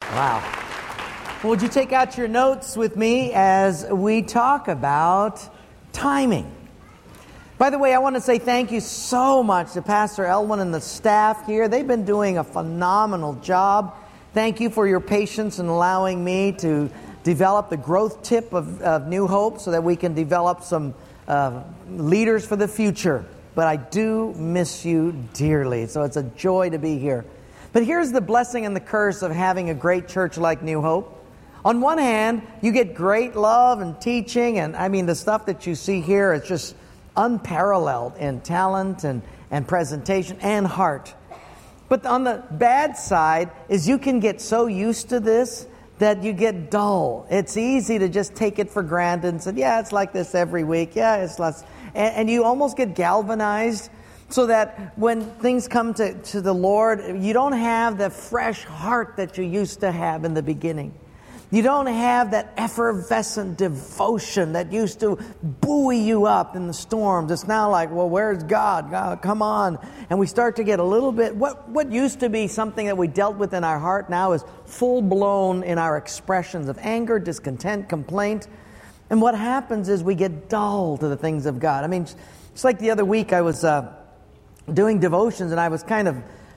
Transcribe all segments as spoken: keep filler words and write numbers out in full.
Wow. Well, would you take out your notes with me as we talk about timing? By the way, I want to say thank you so much to Pastor Elwin and the staff here. They've been doing a phenomenal job. Thank you for your patience in allowing me to develop the growth tip of, of New Hope so that we can develop some uh, leaders for the future. But I do miss you dearly, so it's a joy to be here. But here's the blessing and the curse of having a great church like New Hope. On one hand, you get great love and teaching, and I mean the stuff that you see here is just unparalleled in talent and, and presentation and heart. But on the bad side is you can get so used to this that you get dull. It's easy to just take it for granted and say, yeah, it's like this every week. Yeah, it's less. And, and you almost get galvanized so that when things come to, to the Lord, you don't have the fresh heart that you used to have in the beginning. You don't have that effervescent devotion that used to buoy you up in the storms. It's now like, well, where's God? God, come on. And we start to get a little bit, what, what used to be something that we dealt with in our heart now is full-blown in our expressions of anger, discontent, complaint. And what happens is we get dull to the things of God. I mean, it's like the other week I was uh, doing devotions and I was kind of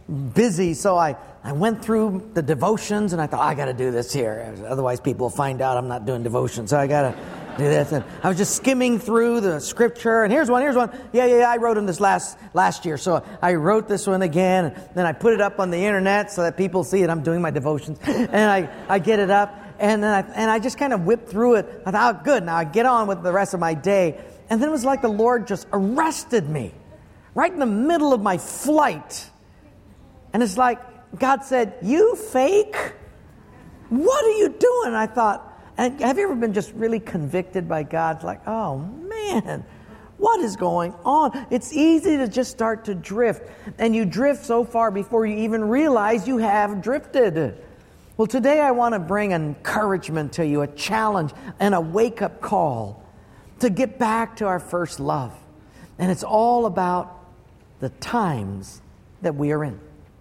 busy, so I, I went through the devotions and I thought, oh, I got to do this here. Otherwise people will find out I'm not doing devotion, so I got to do this. And I was just skimming through the scripture, and here's one, here's one. Yeah, yeah, yeah, I wrote them this last last year, so I wrote this one again, and then I put it up on the internet so that people see it. I'm doing my devotions, and I, I get it up, and then I, and I just kind of whipped through it. I thought, oh, good, now I get on with the rest of my day. And then it was like the Lord just arrested me right in the middle of my flight. And it's like God said, you fake? What are you doing? And I thought, and have you ever been just really convicted by God? It's like, oh man, what is going on? It's easy to just start to drift. And you drift so far before you even realize you have drifted. Well, today I want to bring encouragement to you, a challenge and a wake-up call to get back to our first love. And it's all about the times that we are in.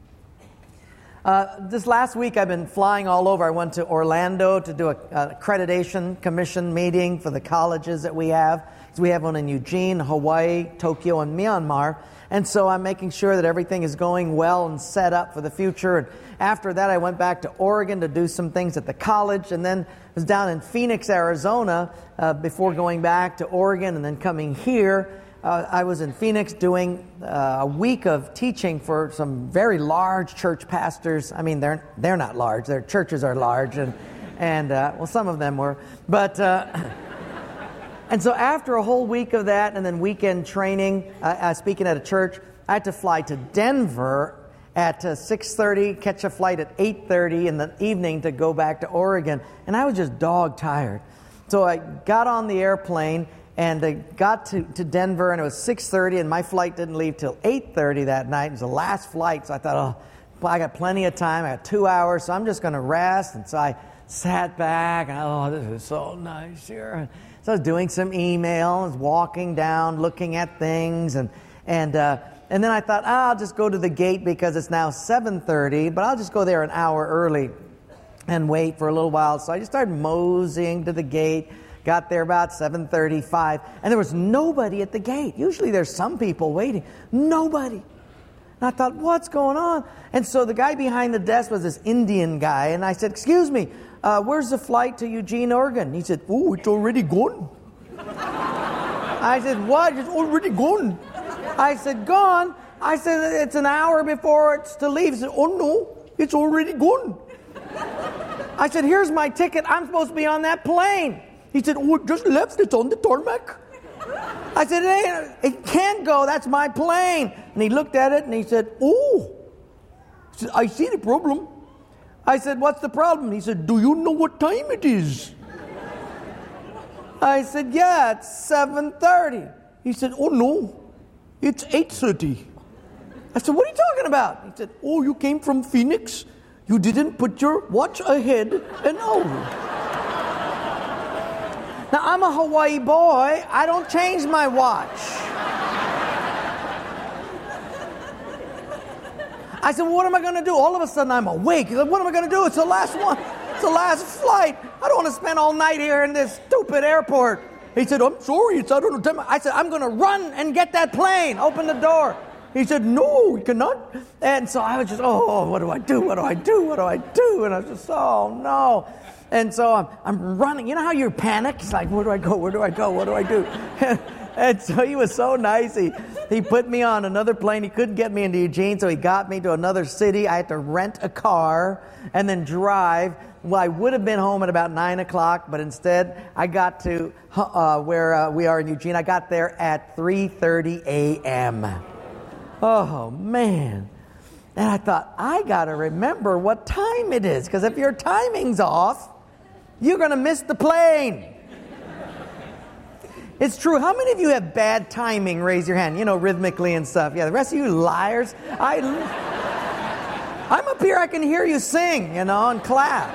Uh, this last week I've been flying all over. I went to Orlando to do a, a accreditation commission meeting for the colleges that we have. So we have one in Eugene, Hawaii, Tokyo, and Myanmar. And so I'm making sure that everything is going well and set up for the future. And after that I went back to Oregon to do some things at the college, and then was down in Phoenix, Arizona uh, before going back to Oregon and then coming here. Uh, I was in Phoenix doing uh, a week of teaching for some very large church pastors. I mean, they're they're not large. Their churches are large, and and uh, well, some of them were. But uh, and so after a whole week of that, and then weekend training, uh, uh, speaking at a church, I had to fly to Denver at uh, six thirty, catch a flight at eight thirty in the evening to go back to Oregon, and I was just dog tired. So I got on the airplane. And I got to, to Denver, and it was six thirty, and my flight didn't leave till eight thirty that night. It was the last flight, so I thought, oh, well, I got plenty of time. I got two hours, so I'm just going to rest. And so I sat back, and oh, this is so nice here. So I was doing some email, I was walking down, looking at things, and and uh, and then I thought, oh, I'll just go to the gate because it's now seven thirty, but I'll just go there an hour early and wait for a little while. So I just started moseying to the gate. Got there about seven thirty-five, and there was nobody at the gate. Usually there's some people waiting. Nobody. And I thought, what's going on? And so the guy behind the desk was this Indian guy, and I said, excuse me, uh, where's the flight to Eugene, Oregon? He said, oh, it's already gone. I said, what? It's already gone. I said, gone? I said, it's an hour before it's to leave. He said, oh, no, it's already gone. I said, here's my ticket. I'm supposed to be on that plane. He said, oh, it just left. It's on the tarmac. I said, hey, it can't go. That's my plane. And he looked at it and he said, oh. He said, I see the problem. I said, what's the problem? He said, do you know what time it is? I said, yeah, it's seven thirty. He said, oh, no, it's eight thirty. I said, what are you talking about? He said, oh, you came from Phoenix. You didn't put your watch ahead an hour. Now, I'm a Hawaii boy. I don't change my watch. I said, well, what am I going to do? All of a sudden, I'm awake. He said, what am I going to do? It's the last one. It's the last flight. I don't want to spend all night here in this stupid airport. He said, I'm sorry. It's, I don't know. I said, I'm going to run and get that plane. Open the door. He said, no, you cannot. And so I was just, oh, what do I do? What do I do? What do I do? And I was just, oh, no. And so I'm, I'm running. You know how you panic? It's like, where do I go? Where do I go? What do I do? And so he was so nice. He, he put me on another plane. He couldn't get me into Eugene, so he got me to another city. I had to rent a car and then drive. Well, I would have been home at about nine o'clock, but instead I got to uh, where uh, we are in Eugene. I got there at three thirty a.m. Oh, man. And I thought, I got to remember what time it is, because if your timing's off, you're going to miss the plane. It's true. How many of you have bad timing? Raise your hand. You know, rhythmically and stuff. Yeah, the rest of you liars. I, I'm up here, I can hear you sing, you know, and clap.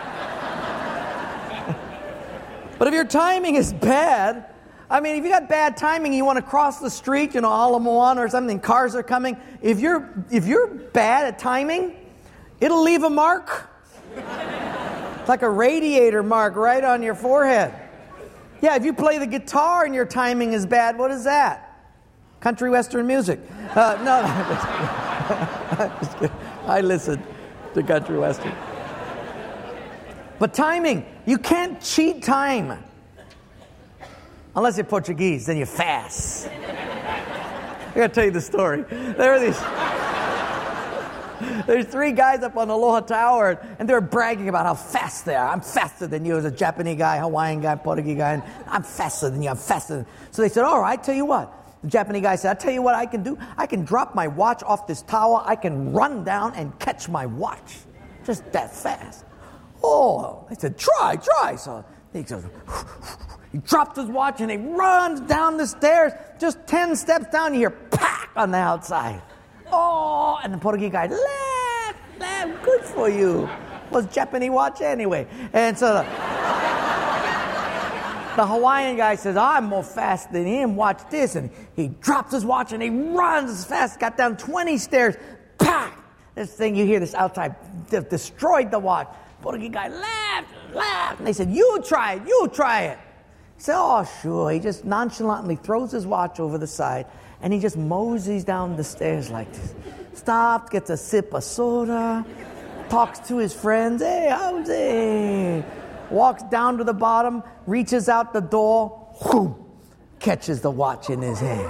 But if your timing is bad, I mean, if you got bad timing, you want to cross the street, you know, Ala Moana or something, cars are coming. If you're if you're bad at timing, it'll leave a mark. It's like a radiator mark right on your forehead. Yeah, if you play the guitar and your timing is bad, what is that? Country western music. Uh, no, no, I'm just kidding. I listen to country western. But timing, you can't cheat time. Unless you're Portuguese, then you're fast. I gotta tell you the story. There are these... There's three guys up on Aloha Tower, and they're bragging about how fast they are. I'm faster than you as a Japanese guy, Hawaiian guy, Portuguese guy, and I'm faster than you, I'm faster than... So they said, all right, tell you what. The Japanese guy said, I tell you what I can do. I can drop my watch off this tower. I can run down and catch my watch. Just that fast. Oh, they said, try, try. So he goes... He drops his watch and he runs down the stairs. Just ten steps down, you hear pack on the outside. Oh, and the Portuguese guy, laugh, laugh, good for you. Was Japanese watch anyway. And so the, the Hawaiian guy says, I'm more fast than him, watch this. And he drops his watch and he runs as fast, got down twenty stairs, pack. This thing, you hear this outside, de- destroyed the watch. Portuguese guy laughed, laughed. And they said, you try it, you try it. He said, oh, sure. He just nonchalantly throws his watch over the side, and he just moseys down the stairs like this. Stops, gets a sip of soda, talks to his friends. Hey, how's it? Walks down to the bottom, reaches out the door, whoom, catches the watch in his hand.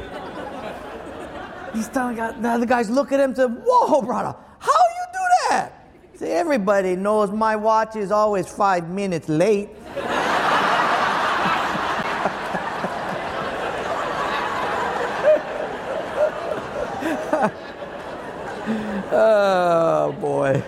He's telling the other guys look at him and say, whoa, brother, how you do that? See, everybody knows my watch is always five minutes late. Oh, boy.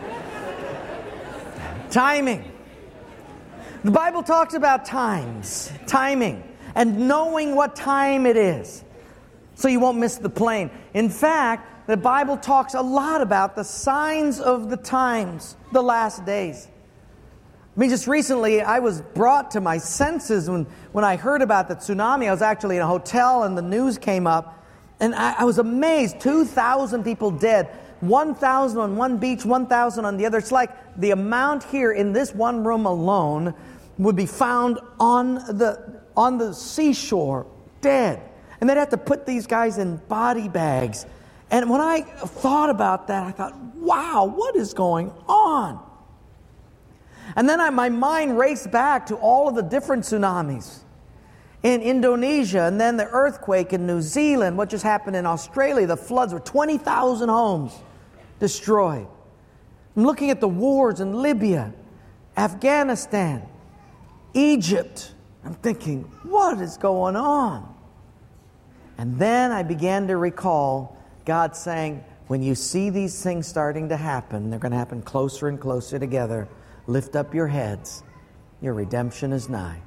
Timing. The Bible talks about times, timing, and knowing what time it is so you won't miss the plane. In fact, the Bible talks a lot about the signs of the times, the last days. I mean, just recently, I was brought to my senses when, when I heard about the tsunami. I was actually in a hotel and the news came up, and I, I was amazed. two thousand people dead. one thousand on one beach, one thousand on the other. It's like the amount here in this one room alone would be found on the on the seashore, dead. And they'd have to put these guys in body bags. And when I thought about that, I thought, wow, what is going on? And then I, my mind raced back to all of the different tsunamis in Indonesia, and then the earthquake in New Zealand, what just happened in Australia, the floods were twenty thousand homes destroyed. I'm looking at the wars in Libya, Afghanistan, Egypt. I'm thinking, what is going on? And then I began to recall God saying, when you see these things starting to happen, they're going to happen closer and closer together. Lift up your heads. Your redemption is nigh.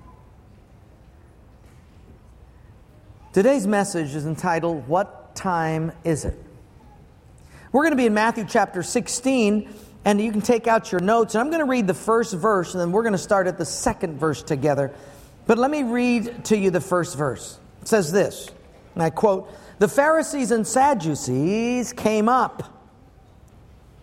Today's message is entitled, What Time Is It? We're going to be in Matthew chapter sixteen, and you can take out your notes. And I'm going to read the first verse, and then we're going to start at the second verse together. But let me read to you the first verse. It says this, and I quote, "The Pharisees and Sadducees came up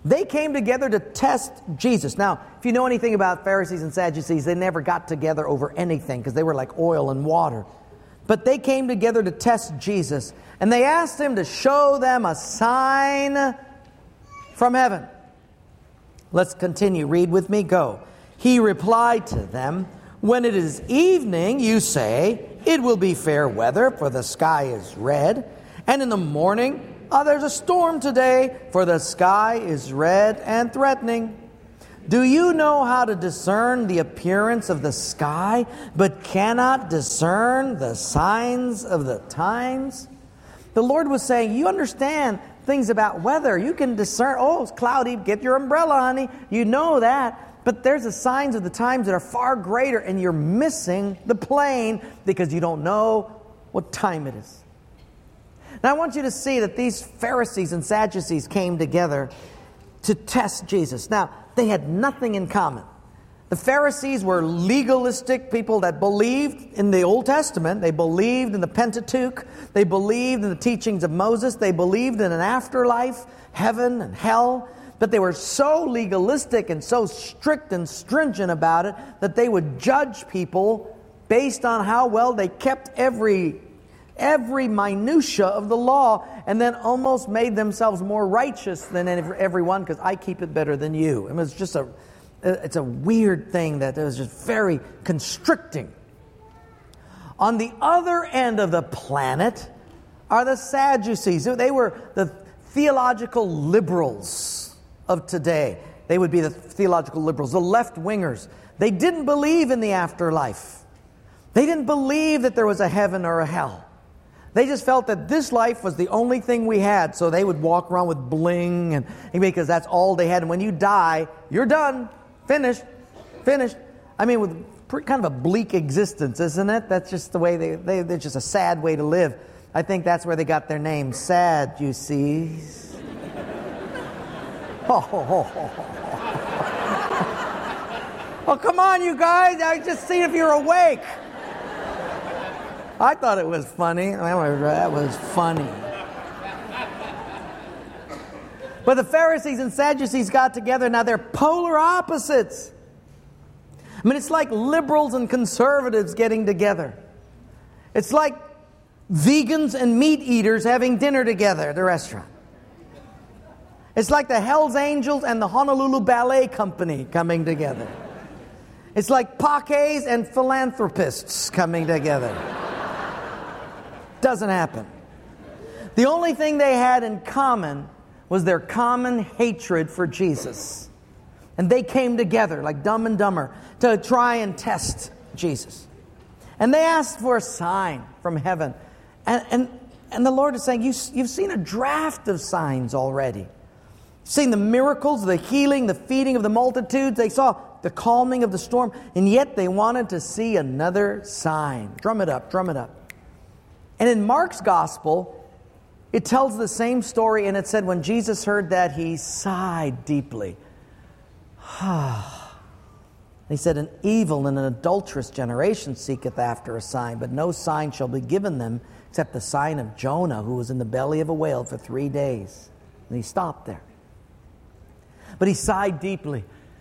They came together to test Jesus. Now, if you know anything about Pharisees and Sadducees, they never got together over anything because they were like oil and water. But they came together to test Jesus. And they asked him to show them a sign from heaven. Let's continue. Read with me. Go. He replied to them, when it is evening, you say, it will be fair weather, for the sky is red. And in the morning, oh, there's a storm today, for the sky is red and threatening. Do you know how to discern the appearance of the sky, but cannot discern the signs of the times? The Lord was saying, you understand things about weather. You can discern, oh, it's cloudy, get your umbrella, honey. You know that. But there's the signs of the times that are far greater, and you're missing the plane because you don't know what time it is. Now, I want you to see that these Pharisees and Sadducees came together to test Jesus. Now, they had nothing in common. The Pharisees were legalistic people that believed in the Old Testament. They believed in the Pentateuch. They believed in the teachings of Moses. They believed in an afterlife, heaven and hell. But they were so legalistic and so strict and stringent about it that they would judge people based on how well they kept every every minutia of the law, and then almost made themselves more righteous than everyone because I keep it better than you. It was just a it's a weird thing that it was just very constricting. On the other end of the planet are the Sadducees. They were the theological liberals of today. They would be the theological liberals, the left-wingers. They didn't believe in the afterlife. They didn't believe that there was a heaven or a hell. They just felt that this life was the only thing we had, so they would walk around with bling, and because that's all they had. And when you die, you're done, finished, finished. I mean, with pretty, kind of a bleak existence, isn't it? That's just the way they, they, they're just a sad way to live. I think that's where they got their name, Sadducees. Oh, oh, oh, oh. Oh, come on, you guys. I just see if you're awake. I thought it was funny. That was funny. But the Pharisees and Sadducees got together. Now they're polar opposites. I mean, it's like liberals and conservatives getting together. It's like vegans and meat eaters having dinner together at a restaurant. It's like the Hells Angels and the Honolulu Ballet Company coming together. It's like Pakes and philanthropists coming together. Doesn't happen. The only thing they had in common was their common hatred for Jesus. And they came together like Dumb and Dumber to try and test Jesus. And they asked for a sign from heaven. And, and, and the Lord is saying, you, you've seen a draft of signs already. You've seen the miracles, the healing, the feeding of the multitudes. They saw the calming of the storm. And yet they wanted to see another sign. Drum it up, drum it up. And in Mark's gospel, it tells the same story, and it said when Jesus heard that, he sighed deeply. He said, an evil and an adulterous generation seeketh after a sign, but no sign shall be given them except the sign of Jonah, who was in the belly of a whale for three days. And he stopped there. But he sighed deeply.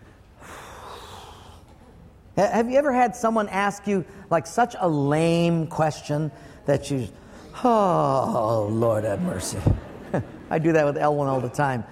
Have you ever had someone ask you like such a lame question that you, oh, Lord have mercy. I do that with Elwin all the time.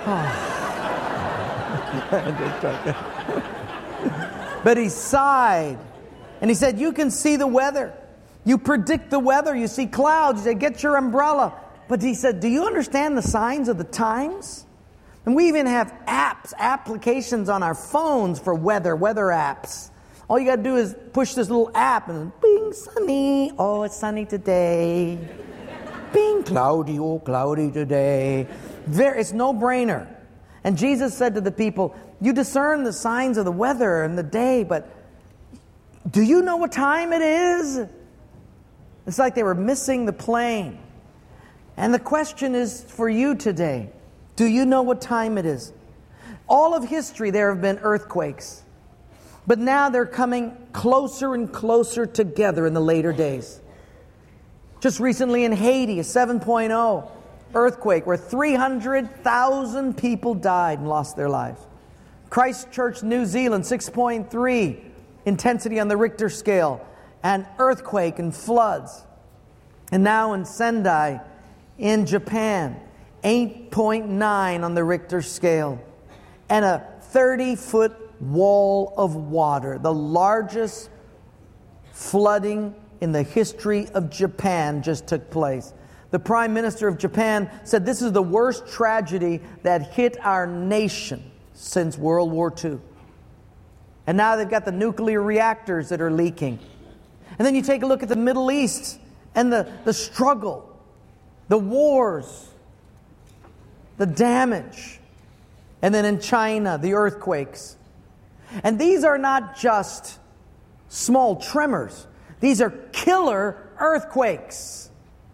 Oh. But he sighed. And he said, you can see the weather. You predict the weather. You see clouds. You say, get your umbrella. But he said, do you understand the signs of the times? And we even have apps, applications on our phones for weather, weather apps. All you got to do is push this little app and bing, sunny. Oh, it's sunny today. Bing, cloudy. Oh, cloudy today. There, it's no-brainer. And Jesus said to the people, you discern the signs of the weather and the day, but do you know what time it is? It's like they were missing the plane. And the question is for you today, do you know what time it is? All of history there have been earthquakes. But now they're coming closer and closer together in the later days. Just recently in Haiti, a seven point oh. earthquake where three hundred thousand people died and lost their lives. Christchurch, New Zealand, six point three intensity on the Richter scale, and earthquake and floods. And now in Sendai, in Japan, eight point nine on the Richter scale, and a thirty-foot wall of water, the largest flooding in the history of Japan just took place. The Prime Minister of Japan said this is the worst tragedy that hit our nation since World War Two. And now they've got the nuclear reactors that are leaking. And then you take a look at the Middle East and the, the struggle, the wars, the damage. And then in China, the earthquakes. And these are not just small tremors. These are killer earthquakes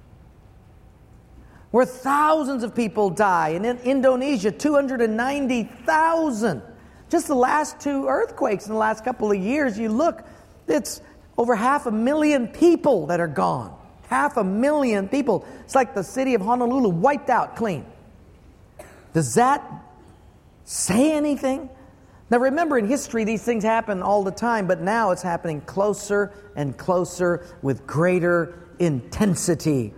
where thousands of people die. And in Indonesia, two hundred ninety thousand. Just the last two earthquakes in the last couple of years, you look, it's over half a million people that are gone. Half a million people. It's like the city of Honolulu wiped out clean. Does that say anything? Now remember, in history these things happen all the time, but now it's happening closer and closer with greater intensity.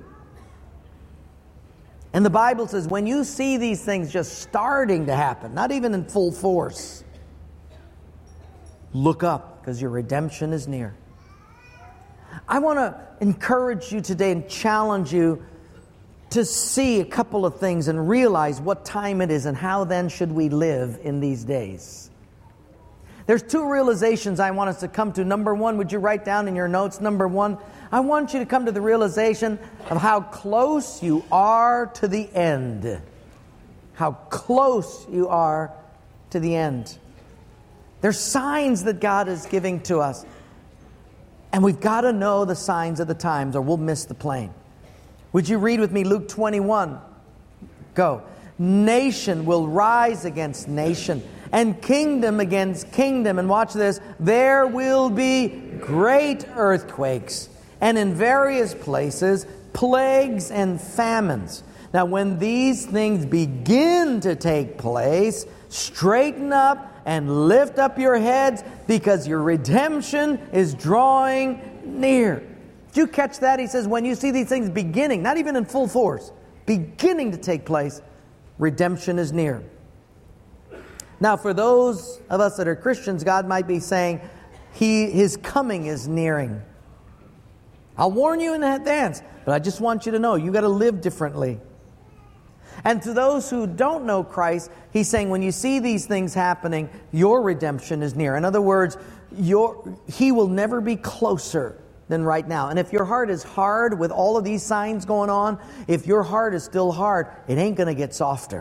And the Bible says when you see these things just starting to happen, not even in full force, look up, because your redemption is near. I want to encourage you today and challenge you to see a couple of things and realize what time it is and how then should we live in these days. There's two realizations I want us to come to. Number one, would you write down in your notes? Number one, I want you to come to the realization of how close you are to the end. How close you are to the end. There's signs that God is giving to us. And we've got to know the signs of the times or we'll miss the plane. Would you read with me Luke twenty-one? Go. Nation will rise against nation, and kingdom against kingdom. And watch this. There will be great earthquakes, and in various places, plagues and famines. Now, when these things begin to take place, straighten up and lift up your heads, because your redemption is drawing near. Did you catch that? He says, when you see these things beginning, not even in full force, beginning to take place, redemption is near. Now, for those of us that are Christians, God might be saying, He, His coming is nearing. I'll warn you in advance, but I just want you to know, you got to live differently. And to those who don't know Christ, He's saying, when you see these things happening, your redemption is near. In other words, your, He will never be closer than right now. And if your heart is hard with all of these signs going on, if your heart is still hard, it ain't going to get softer.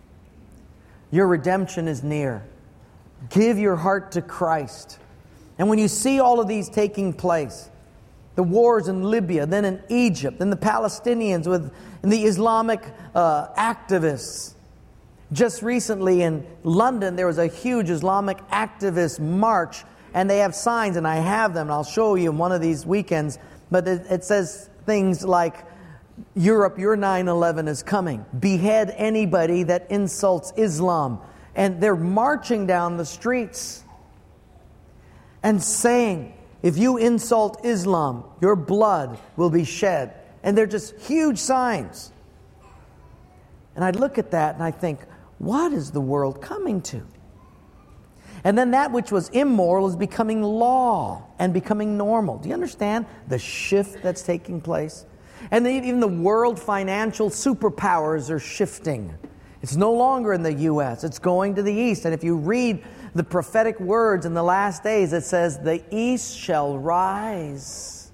Your redemption is near. Give your heart to Christ. And when you see all of these taking place, the wars in Libya, then in Egypt, then the Palestinians with and the Islamic uh, activists. Just recently in London, there was a huge Islamic activist march, and they have signs, and I have them, and I'll show you in one of these weekends, but it, it says things like, Europe, your nine eleven is coming. Behead anybody that insults Islam. And they're marching down the streets and saying, if you insult Islam, your blood will be shed. And they're just huge signs. And I look at that and I think, what is the world coming to? And then that which was immoral is becoming law and becoming normal. Do you understand the shift that's taking place? And then even the world financial superpowers are shifting. It's no longer in the U S, it's going to the East. And if you read the prophetic words in the last days, it says, the East shall rise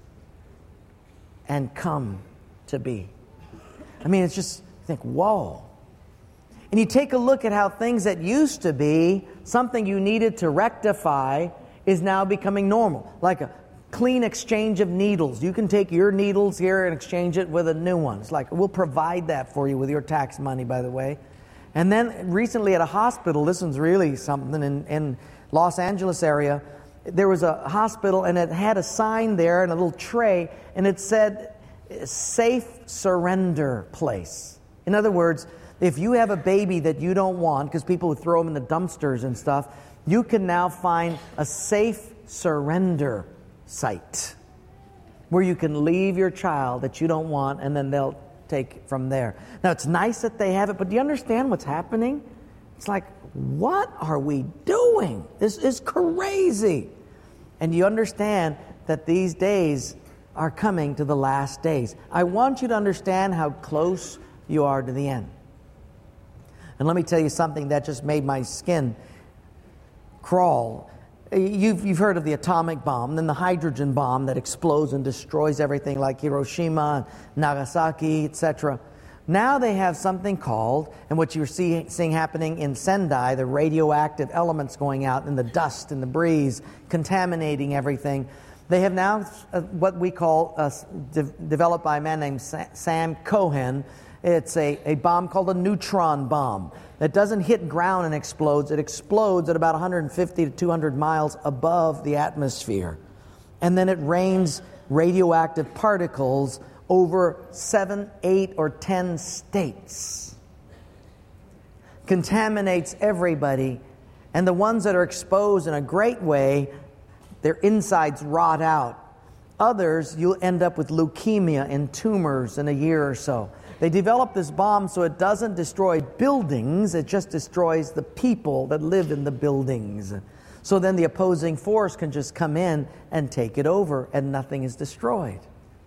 and come to be. I mean, it's just, you think, whoa. And you take a look at how things that used to be something you needed to rectify is now becoming normal. Like a clean exchange of needles. You can take your needles here and exchange it with a new one. It's like, we'll provide that for you with your tax money, by the way. And then recently at a hospital, this one's really something, in, in Los Angeles area, there was a hospital and it had a sign there and a little tray, and it said, safe surrender place. In other words, if you have a baby that you don't want, because people would throw them in the dumpsters and stuff, you can now find a safe surrender site where you can leave your child that you don't want, and then they'll take it from there. Now, it's nice that they have it, but do you understand what's happening? It's like, what are we doing? This is crazy. And you understand that these days are coming to the last days. I want you to understand how close you are to the end. And let me tell you something that just made my skin crawl. You've, you've heard of the atomic bomb, then the hydrogen bomb that explodes and destroys everything like Hiroshima, Nagasaki, et cetera. Now they have something called, and what you're see, seeing happening in Sendai, the radioactive elements going out in the dust, in the breeze, contaminating everything. They have now uh, what we call, uh, de- developed by a man named Sa- Sam Cohen. It's a, a bomb called a neutron bomb. It doesn't hit ground and explodes. It explodes at about one hundred fifty to two hundred miles above the atmosphere. And then it rains radioactive particles over seven, eight, or ten states. Contaminates everybody. And the ones that are exposed in a great way, their insides rot out. Others, you'll end up with leukemia and tumors in a year or so. They developed this bomb so it doesn't destroy buildings, it just destroys the people that live in the buildings. So then the opposing force can just come in and take it over, and nothing is destroyed.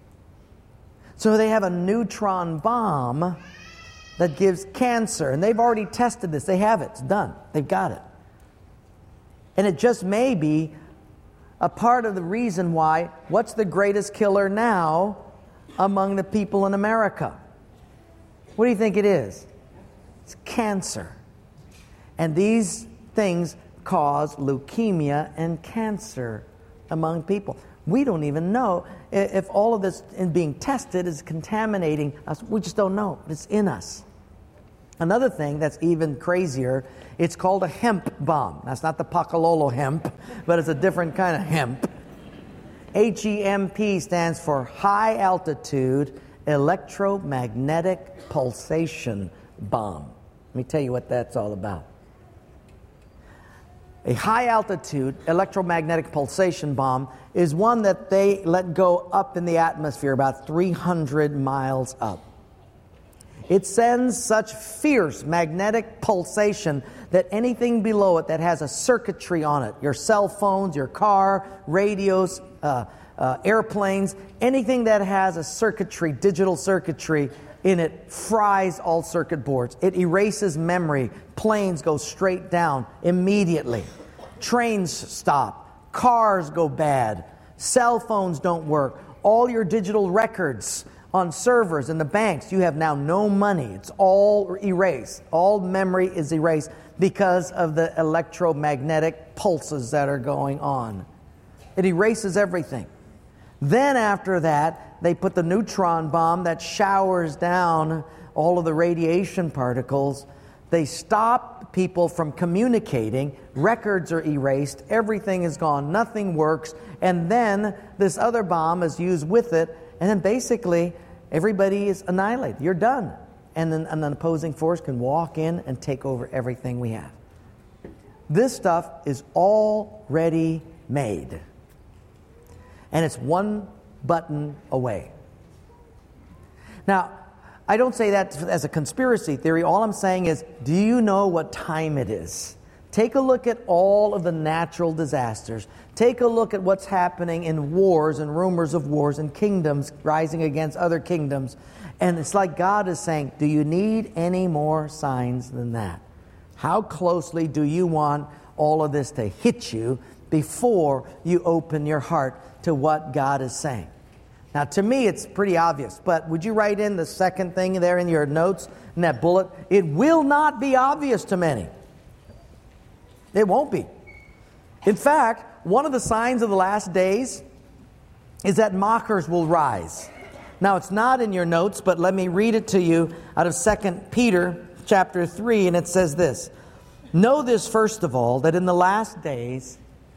So they have a neutron bomb that gives cancer, and they've already tested this. They have it. It's done. They've got it. And it just may be a part of the reason why, what's the greatest killer now among the people in America? What do you think it is? It's cancer. And these things cause leukemia and cancer among people. We don't even know if all of this in being tested is contaminating us. We just don't know. It's in us. Another thing that's even crazier, it's called a hemp bomb. That's not the Pakalolo hemp, but it's a different kind of hemp. H E M P stands for High Altitude Electromagnetic Pulsation Bomb. Let me tell you what that's all about. A high-altitude electromagnetic pulsation bomb is one that they let go up in the atmosphere, about three hundred miles up. It sends such fierce magnetic pulsation that anything below it that has a circuitry on it, your cell phones, your car, radios, uh, uh, airplanes, anything that has a circuitry, digital circuitry in it, fries all circuit boards. It erases memory. Planes go straight down immediately. Trains stop. Cars go bad. Cell phones don't work. All your digital records on servers in the banks, you have now no money. It's all erased. All memory is erased because of the electromagnetic pulses that are going on. It erases everything. Then after that, they put the neutron bomb that showers down all of the radiation particles. They stop people from communicating. Records are erased. Everything is gone. Nothing works. And then this other bomb is used with it. And then basically, everybody is annihilated. You're done. And then an opposing force can walk in and take over everything we have. This stuff is already made. And it's one button away. Now, I don't say that as a conspiracy theory. All I'm saying is, do you know what time it is? Take a look at all of the natural disasters. Take a look at what's happening in wars and rumors of wars and kingdoms rising against other kingdoms. And it's like God is saying, do you need any more signs than that? How closely do you want all of this to hit you before you open your heart to what God is saying? Now, to me, it's pretty obvious, but would you write in the second thing there in your notes, in that bullet? It will not be obvious to many. It won't be. In fact, one of the signs of the last days is that mockers will rise. Now, it's not in your notes, but let me read it to you out of Second Peter chapter three, and it says this. Know this, first of all, that in the last days,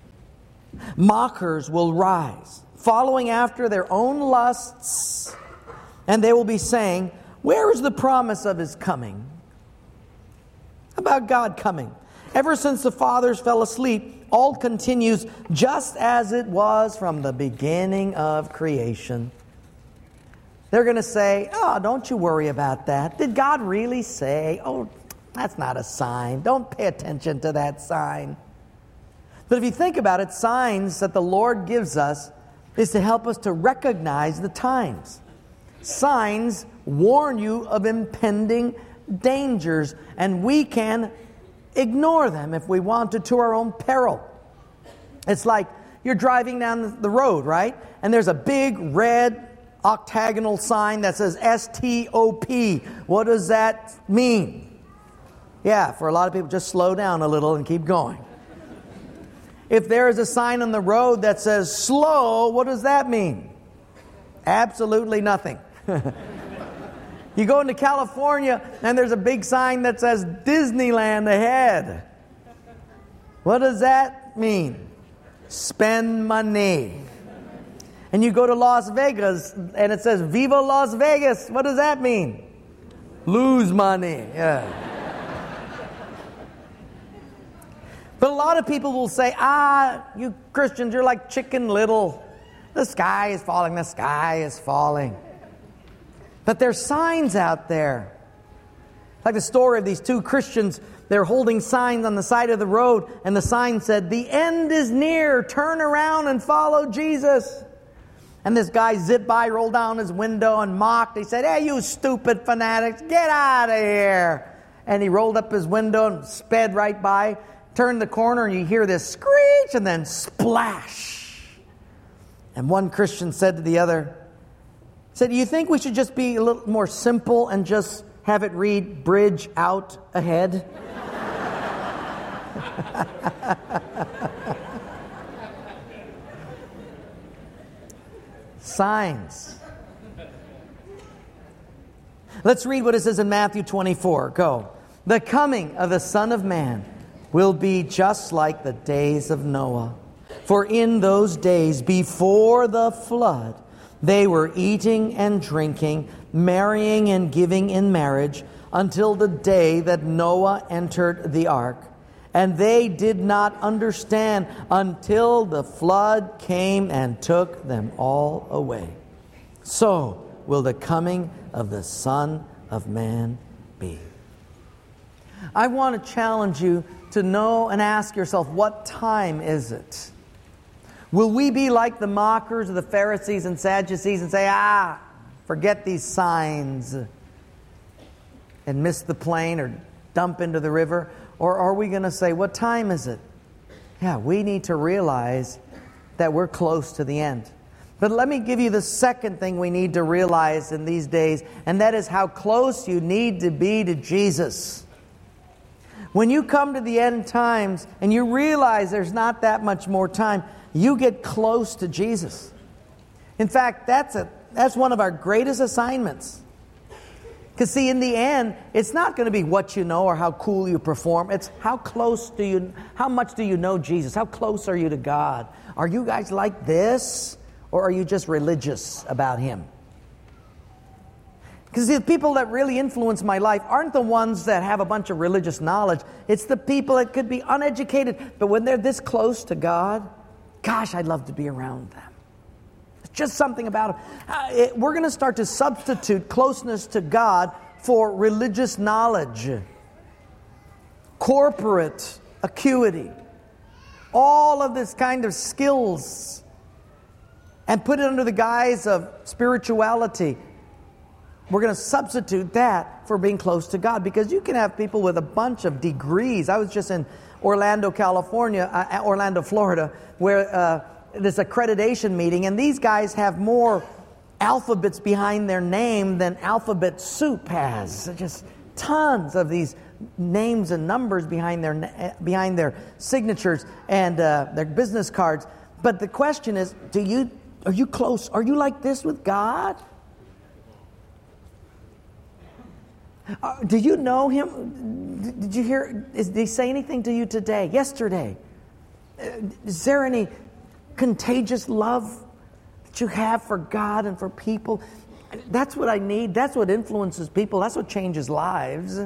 mockers will rise, following after their own lusts, and they will be saying, Where is the promise of His coming? About God coming. Ever since the fathers fell asleep, all continues just as it was from the beginning of creation. They're going to say, oh, don't you worry about that. Did God really say? Oh, that's not a sign. Don't pay attention to that sign. But if you think about it, signs that the Lord gives us is to help us to recognize the times. Signs warn you of impending dangers, and we can ignore them if we want to, to our own peril. It's like you're driving down the road, right? And there's a big red octagonal sign that says S T O P. What does that mean? Yeah, for a lot of people, just slow down a little and keep going. If there is a sign on the road that says slow, what does that mean? Absolutely nothing. You go into California and there's a big sign that says Disneyland ahead. What does that mean? Spend money. And you go to Las Vegas and it says Viva Las Vegas. What does that mean? Lose money. Yeah. But a lot of people will say, ah, you Christians, you're like Chicken Little. The sky is falling, the sky is falling. But there's signs out there. Like the story of these two Christians, they're holding signs on the side of the road, and the sign said, the end is near, turn around and follow Jesus. And this guy zipped by, rolled down his window and mocked. He said, hey, you stupid fanatics, get out of here. And he rolled up his window and sped right by, turned the corner, and you hear this screech and then splash. And one Christian said to the other, said, do you think we should just be a little more simple and just have it read, bridge out ahead? Signs. Let's read what it says in Matthew twenty-four. Go. The coming of the Son of Man will be just like the days of Noah. For in those days before the flood, they were eating and drinking, marrying and giving in marriage, until the day that Noah entered the ark. And they did not understand until the flood came and took them all away. So will the coming of the Son of Man be. I want to challenge you to know and ask yourself, what time is it? Will we be like the mockers of the Pharisees and Sadducees and say, ah, forget these signs, and miss the plane or dump into the river? Or are we going to say, what time is it? Yeah, we need to realize that we're close to the end. But let me give you the second thing we need to realize in these days, and that is how close you need to be to Jesus. When you come to the end times and you realize there's not that much more time, you get close to Jesus. In fact, that's a that's one of our greatest assignments. Because see, in the end, it's not going to be what you know or how cool you perform. It's how close do you, how much do you know Jesus? How close are you to God? Are you guys like this? Or are you just religious about Him? Because the people that really influence my life aren't the ones that have a bunch of religious knowledge. It's the people that could be uneducated, but when they're this close to God, gosh, I'd love to be around them. Just something about it. Uh, it we're going to start to substitute closeness to God for religious knowledge, corporate acuity, all of this kind of skills, and put it under the guise of spirituality. We're going to substitute that for being close to God, because you can have people with a bunch of degrees. I was just in Orlando, California, uh, Orlando, Florida, where uh, this accreditation meeting, and these guys have more alphabets behind their name than alphabet soup has. Just tons of these names and numbers behind their behind their signatures and uh, their business cards. But the question is, do you are you close? Are you like this with God? Uh, do you know Him? Did you hear? Is, did He say anything to you today? Yesterday? Uh, is there any contagious love that you have for God and for people? That's what I need. That's what influences people. That's what changes lives.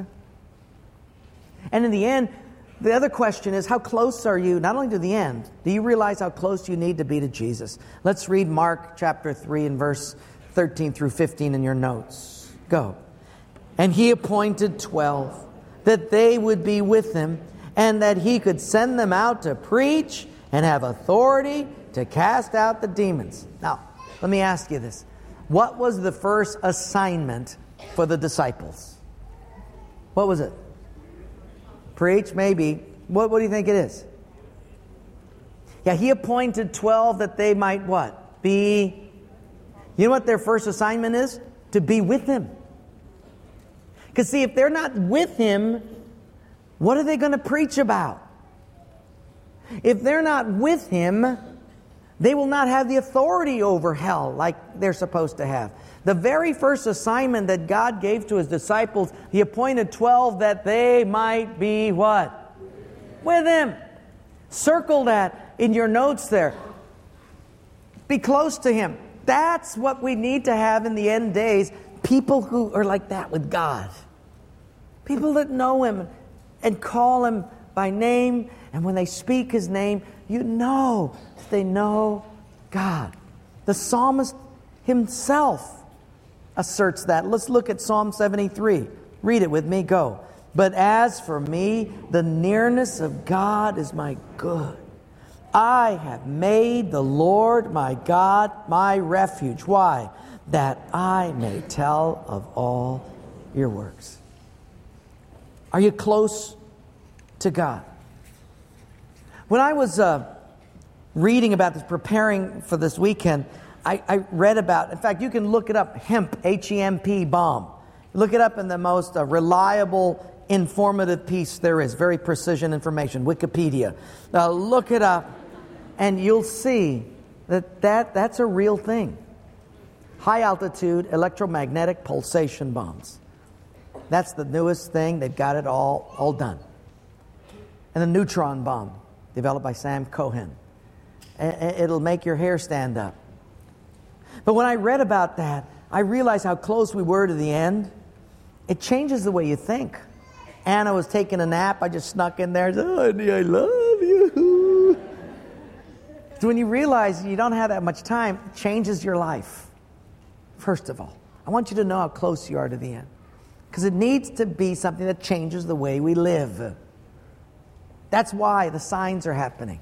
And in the end, the other question is, how close are you, not only to the end, do you realize how close you need to be to Jesus? Let's read Mark chapter three and verse thirteen through fifteen in your notes. Go. And he appointed twelve, that they would be with him, and that he could send them out to preach and have authority to cast out the demons. Now, let me ask you this. What was the first assignment for the disciples? What was it? Preach, maybe. What, what do you think it is? Yeah, he appointed twelve that they might what? Be... You know what their first assignment is? To be with him. Because see, if they're not with him, what are they going to preach about? If they're not with him, they will not have the authority over hell like they're supposed to have. The very first assignment that God gave to his disciples, he appointed twelve that they might be what? With him. Circle that in your notes there. Be close to him. That's what we need to have in the end days. People who are like that with God. People that know him and call him by name. And when they speak his name, you know that they know God. The psalmist himself asserts that. Let's look at Psalm seventy-three. Read it with me. Go. But as for me, the nearness of God is my good. I have made the Lord my God my refuge. Why? That I may tell of all your works. Are you close to God? When I was uh, reading about this, preparing for this weekend, I, I read about, in fact, you can look it up, hemp, H E M P, bomb. Look it up in the most uh, reliable, informative piece there is. Very precision information, Wikipedia. Uh, look it up, and you'll see that, that that's a real thing. High-altitude electromagnetic pulsation bombs. That's the newest thing. They've got it all, all done. And the neutron bomb, developed by Sam Cohen. It'll make your hair stand up. But when I read about that, I realized how close we were to the end. It changes the way you think. Anna was taking a nap. I just snuck in there and said, "Oh, honey, I love you." So when you realize you don't have that much time, it changes your life. First of all, I want you to know how close you are to the end. Because it needs to be something that changes the way we live. That's why the signs are happening.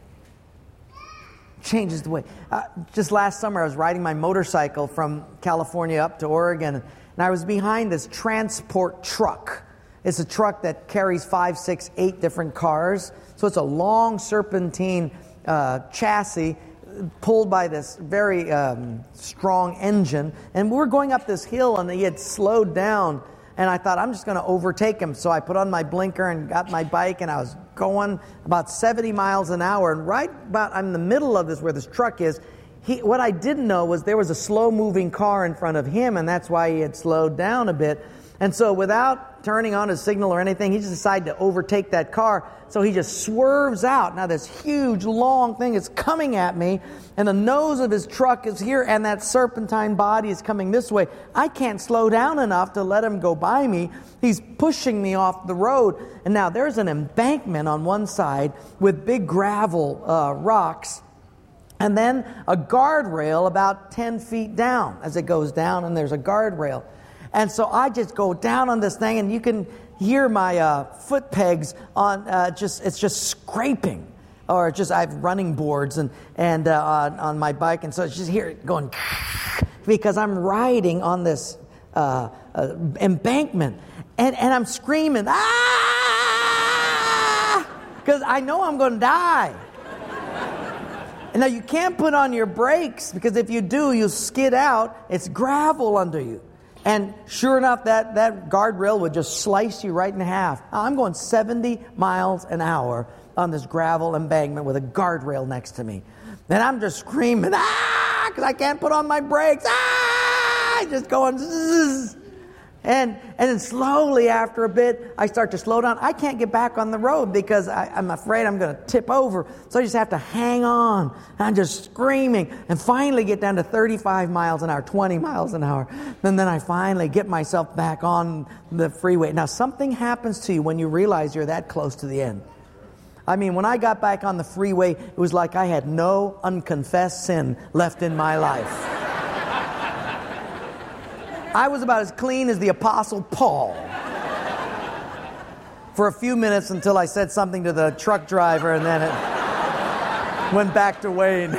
Changes the way. Uh, just last summer, I was riding my motorcycle from California up to Oregon, and I was behind this transport truck. It's a truck that carries five, six, eight different cars. So it's a long serpentine uh, chassis pulled by this very um, strong engine. And we were going up this hill, and he had slowed down. And I thought, I'm just going to overtake him. So I put on my blinker and got my bike, and I was going about seventy miles an hour. And right about, I'm in the middle of this, where this truck is. He, what I didn't know was there was a slow-moving car in front of him, and that's why he had slowed down a bit. And so without turning on his signal or anything, he just decided to overtake that car. So he just swerves out. Now this huge, long thing is coming at me, and the nose of his truck is here, and that serpentine body is coming this way. I can't slow down enough to let him go by me. He's pushing me off the road. And now there's an embankment on one side with big gravel uh, rocks, and then a guardrail about ten feet down as it goes down, and there's a guardrail. And so I just go down on this thing, and you can hear my uh, foot pegs on, uh, just it's just scraping. Or just, I have running boards and, and uh, on, on my bike, and so it's just hear it going, because I'm riding on this uh, uh, embankment. And, and I'm screaming, ah! Because I know I'm going to die. And now you can't put on your brakes, because if you do, you'll skid out. It's gravel under you. And sure enough, that, that guardrail would just slice you right in half. I'm going seventy miles an hour on this gravel embankment with a guardrail next to me. And I'm just screaming, ah, because I can't put on my brakes. Ah, just going, zzz. And and then slowly after a bit, I start to slow down. I can't get back on the road because I, I'm afraid I'm going to tip over. So I just have to hang on. And I'm just screaming and finally get down to thirty-five miles an hour, twenty miles an hour. And then I finally get myself back on the freeway. Now something happens to you when you realize you're that close to the end. I mean, when I got back on the freeway, it was like I had no unconfessed sin left in my life. I was about as clean as the Apostle Paul. For a few minutes until I said something to the truck driver, and then it went back to Wayne.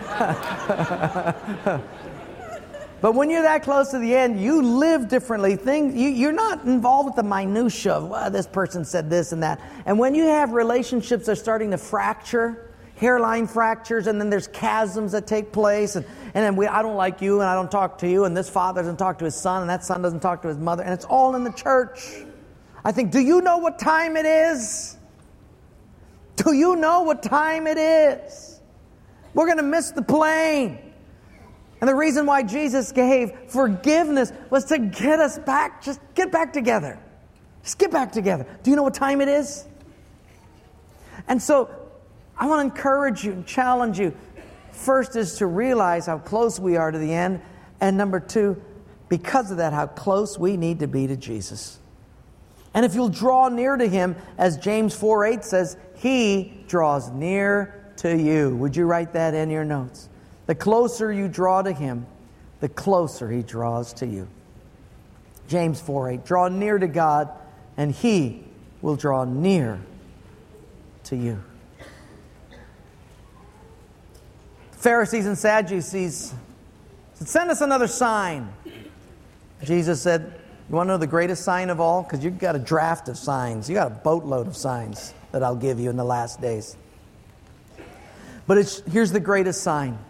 But when you're that close to the end, you live differently. Things, you, you're not involved with the minutia of, well, this person said this and that. And when you have relationships that are starting to fracture, hairline fractures, and then there's chasms that take place, and, and then we, I don't like you, and I don't talk to you, and this father doesn't talk to his son, and that son doesn't talk to his mother, and it's all in the church. I think, do you know what time it is? Do you know what time it is? We're going to miss the plane. And the reason why Jesus gave forgiveness was to get us back, just get back together. Just get back together. Do you know what time it is? And so, I want to encourage you and challenge you. First is to realize how close we are to the end. And number two, because of that, how close we need to be to Jesus. And if you'll draw near to Him, as James four eight says, He draws near to you. Would you write that in your notes? The closer you draw to Him, the closer He draws to you. James four eight, draw near to God, and He will draw near to you. Pharisees and Sadducees said, send us another sign. Jesus said, you want to know the greatest sign of all? Because you've got a draft of signs. You've got a boatload of signs that I'll give you in the last days. But it's, here's the greatest sign.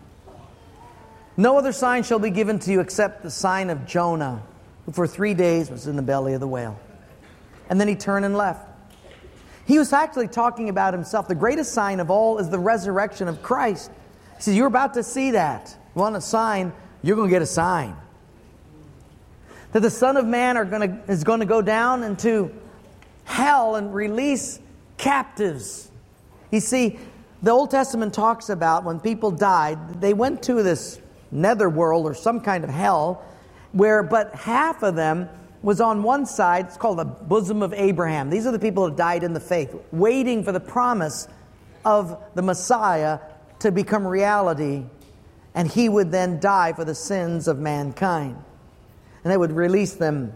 No other sign shall be given to you except the sign of Jonah, who for three days was in the belly of the whale. And then he turned and left. He was actually talking about himself. The greatest sign of all is the resurrection of Christ. He says, you're about to see that. You want a sign? You're going to get a sign. That the Son of Man are going to, is going to go down into hell and release captives. You see, the Old Testament talks about when people died, they went to this netherworld or some kind of hell, where but half of them was on one side. It's called the bosom of Abraham. These are the people that died in the faith, waiting for the promise of the Messiah to become reality, and He would then die for the sins of mankind. And they would release them.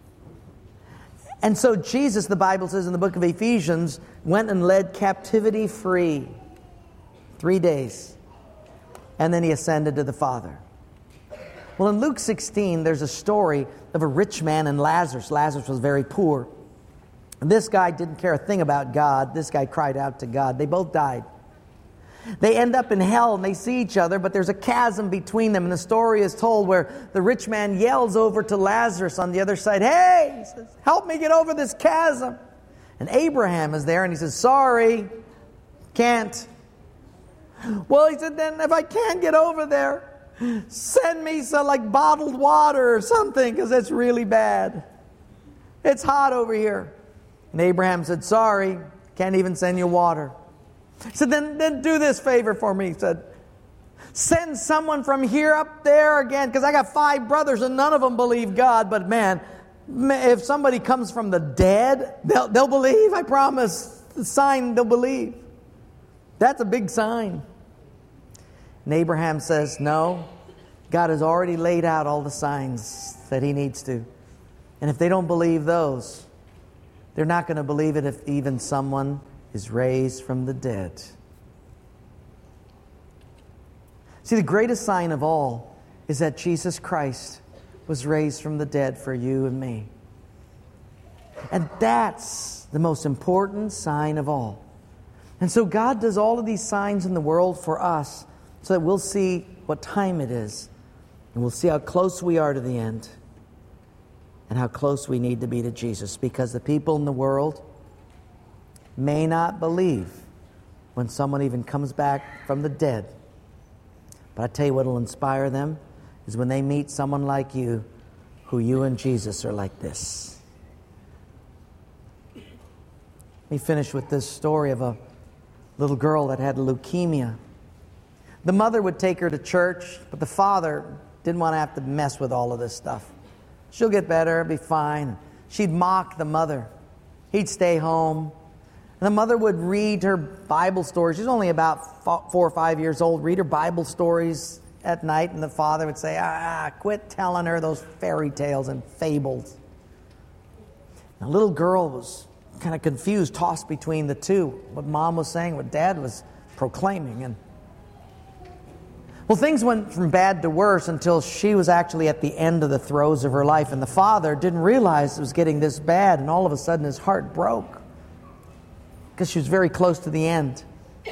And so Jesus, the Bible says in the book of Ephesians, went and led captivity free. Three days. And then He ascended to the Father. Well, in Luke sixteen, there's a story of a rich man and Lazarus. Lazarus was very poor. And this guy didn't care a thing about God. This guy cried out to God. They both died. They end up in hell and they see each other, but there's a chasm between them. And the story is told where the rich man yells over to Lazarus on the other side, hey, he says, help me get over this chasm. And Abraham is there and he says, sorry, can't. Well, he said, then if I can't get over there, send me some like bottled water or something, because it's really bad. It's hot over here. And Abraham said, sorry, can't even send you water. He said, then, then do this favor for me. He said, send someone from here up there again, because I got five brothers and none of them believe God. But man, if somebody comes from the dead, they'll, they'll believe, I promise. The sign, they'll believe. That's a big sign. And Abraham says, no, God has already laid out all the signs that He needs to. And if they don't believe those, they're not going to believe it if even someone is raised from the dead. See, the greatest sign of all is that Jesus Christ was raised from the dead for you and me. And that's the most important sign of all. And so God does all of these signs in the world for us so that we'll see what time it is. And we'll see how close we are to the end. And how close we need to be to Jesus. Because the people in the world may not believe when someone even comes back from the dead. But I tell you what will inspire them is when they meet someone like you who you and Jesus are like this. Let me finish with this story of a little girl that had leukemia. The mother would take her to church, but the father didn't want to have to mess with all of this stuff. She'll get better, be fine. She'd mock the mother. He'd stay home. And the mother would read her Bible stories. She's only about four or five years old. Read her Bible stories at night, and the father would say, ah, quit telling her those fairy tales and fables. The little girl was kind of confused, tossed between the two. What mom was saying, what dad was proclaiming. And well, things went from bad to worse until she was actually at the end of the throes of her life. And the father didn't realize it was getting this bad. And all of a sudden his heart broke because she was very close to the end.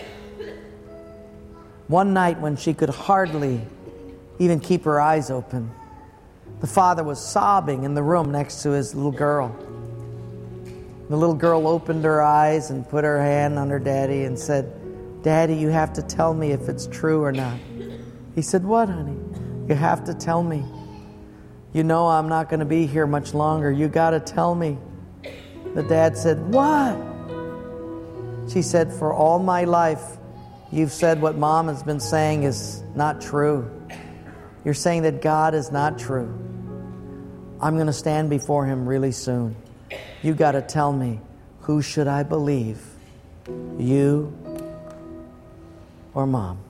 One night when she could hardly even keep her eyes open, the father was sobbing in the room next to his little girl. The little girl opened her eyes and put her hand on her daddy and said, Daddy, you have to tell me if it's true or not. He said, what, honey? You have to tell me. You know I'm not going to be here much longer. You got to tell me. The dad said, what? She said, for all my life, you've said what Mom has been saying is not true. You're saying that God is not true. I'm going to stand before Him really soon. You got to tell me, who should I believe? You or Mom?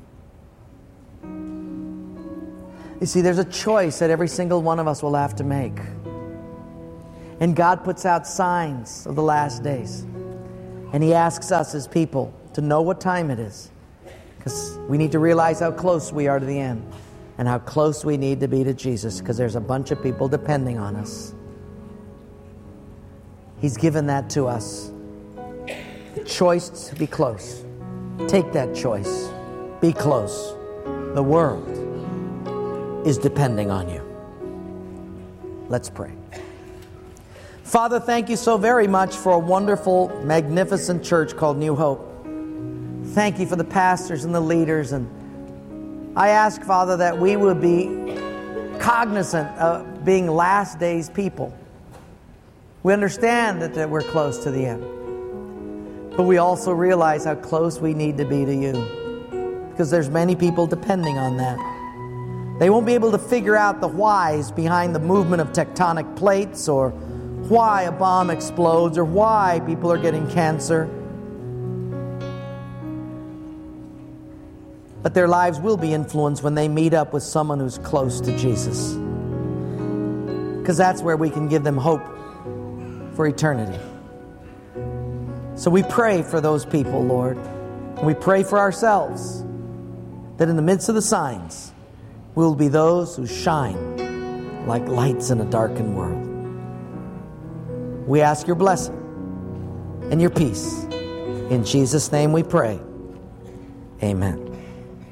You see, there's a choice that every single one of us will have to make. And God puts out signs of the last days. And He asks us as people to know what time it is. Because we need to realize how close we are to the end. And how close we need to be to Jesus. Because there's a bunch of people depending on us. He's given that to us. The choice to be close. Take that choice. Be close. The world is depending on you. Let's pray. Father, thank you so very much for a wonderful, magnificent church called New Hope. Thank you for the pastors and the leaders. And I ask, Father, that we would be cognizant of being last days people. We understand that, that we're close to the end. But we also realize how close we need to be to you. Because there's many people depending on that. They won't be able to figure out the whys behind the movement of tectonic plates, or why a bomb explodes, or why people are getting cancer. But their lives will be influenced when they meet up with someone who's close to Jesus. Because that's where we can give them hope for eternity. So we pray for those people, Lord. And we pray for ourselves that in the midst of the signs, we'll be those who shine like lights in a darkened world. We ask your blessing and your peace. In Jesus' name we pray. Amen.